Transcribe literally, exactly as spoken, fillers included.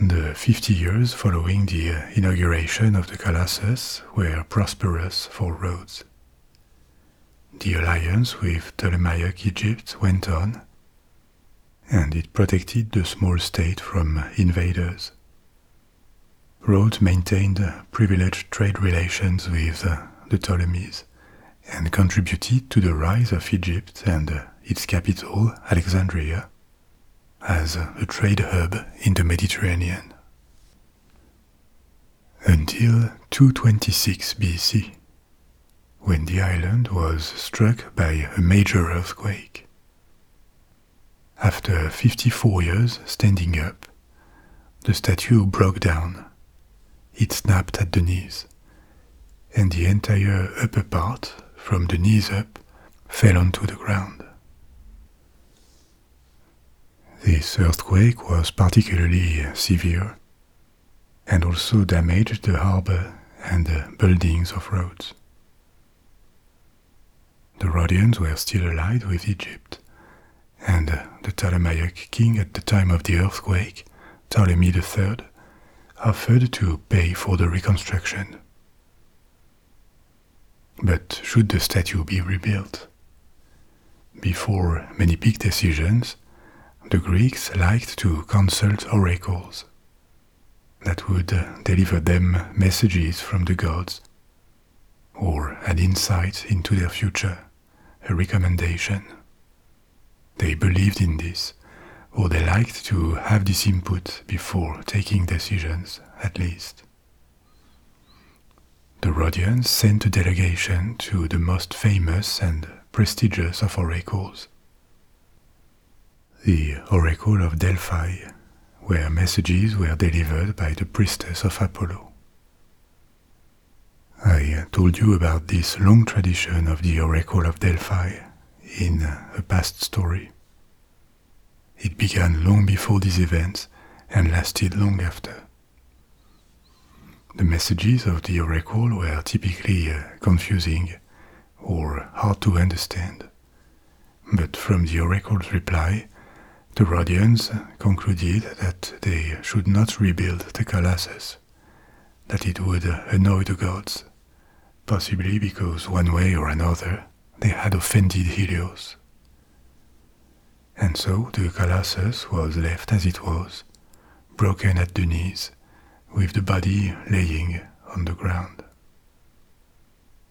The fifty years following the inauguration of the Colossus were prosperous for Rhodes. The alliance with Ptolemaic Egypt went on, and it protected the small state from invaders. Rhodes maintained privileged trade relations with the Ptolemies and contributed to the rise of Egypt and its capital, Alexandria, as a trade hub in the Mediterranean. Until two twenty-six B C, when the island was struck by a major earthquake. After fifty-four years standing up, the statue broke down. It snapped at the knees, and the entire upper part, from the knees up, fell onto the ground. This earthquake was particularly severe, and also damaged the harbor and the buildings of Rhodes. The Rhodians were still allied with Egypt, and the Ptolemaic king at the time of the earthquake, Ptolemy the Third, offered to pay for the reconstruction. But should the statue be rebuilt? Before many big decisions, the Greeks liked to consult oracles that would deliver them messages from the gods, or an insight into their future, a recommendation. They believed in this, or they liked to have this input before taking decisions, at least. The Rhodians sent a delegation to the most famous and prestigious of oracles, the Oracle of Delphi, where messages were delivered by the priestess of Apollo. I told you about this long tradition of the Oracle of Delphi in a past story. It began long before these events and lasted long after. The messages of the oracle were typically uh, confusing or hard to understand, but from the oracle's reply, the Rhodians concluded that they should not rebuild the Colossus, that it would annoy the gods, possibly because one way or another they had offended Helios. And so the Colossus was left as it was, broken at the knees, with the body laying on the ground.